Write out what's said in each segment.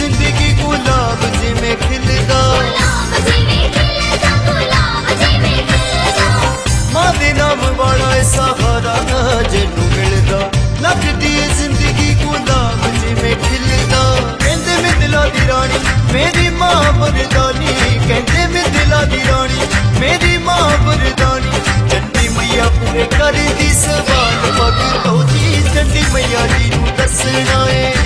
जिंदगी गुलाब जिवें खिलदा, मां दे नाम वाला सहारा जिन्नू मिलदा। लगदी जिंदगी गुलाब जिवें खिलदा, कहंदे मैं दिला दी रानी मेरी मां वरदानी, कहंदे मैं दिला दी रानी मेरी मां वरदानी। चंडी मैया पूरे कर दी सवाल भगतों जी, चंडी मैया जी नू दसना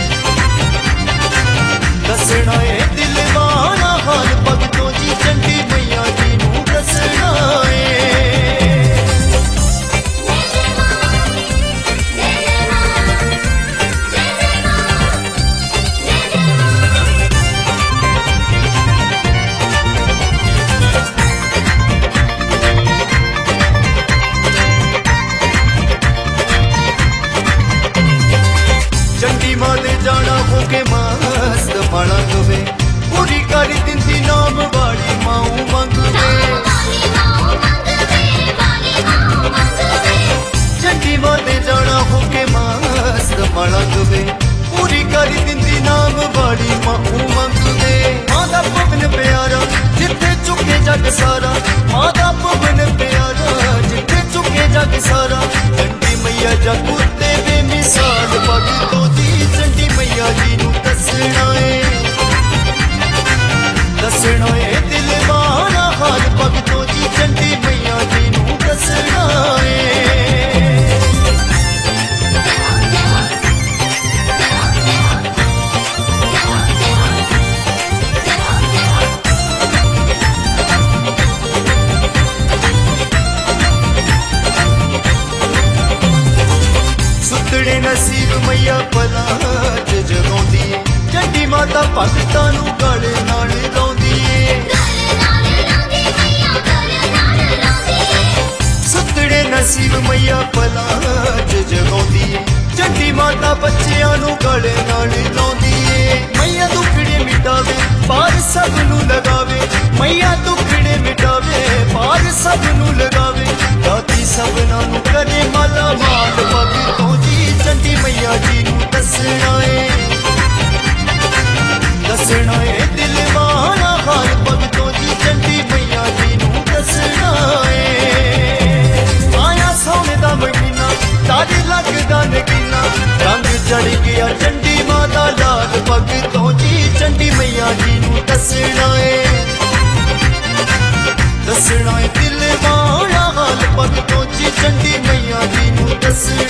है दिल वाला हाल भगतों जी, चंडी मैया जी नू दसना है। चंडी मां दे जाना होके मस्त मलंग वे, पूरी कर दिंदी नाम वाली माऊ मंगवे। चंडी मां दे जाना होके मस्त मलंग वे, पूरी कर दिंदी नाम वाली माऊ मंगवे। मां दा भवन प्यारा जिथे चुके जग सारा, मां दा भवन प्यारा जिथे चुके जग सारा। चंडी मैया जग उत्ते बेमिसाल भगतों जी, चंडी मैया जी नू दसना है दिल वाला हाल भगतों जी, चंडी मैया जी नू दसना है। सुतड़े नसीब मैया पलाच जगाउंदी है, चंडी माता भगतां नू गल नाल लाउंदी है। सुतड़े नसीब मैया पलाच जगाउंदी है, चंडी माता बच्चियां नू गल नाल लाउंदी है। मैया दुखड़े मिटावे पार सब नू लगावे, मैया दुखड़े मिटावे पार सब नू लगावे। दाती सबना नू करे माला माल भगतों जी, चंडी मैया जी नू दसना है दिल वाला हाल भगतों जी, चंडी मैया जी नू दसना है। आया सोने दा महीना तारी लगदा नगीना, रंग चढ़ गया चंडी मां दा लाल भगतों जी, चंडी मैया जी नू दसना है दिल वाला हाल भगतों जी, चंडी मैया जी नू दसना।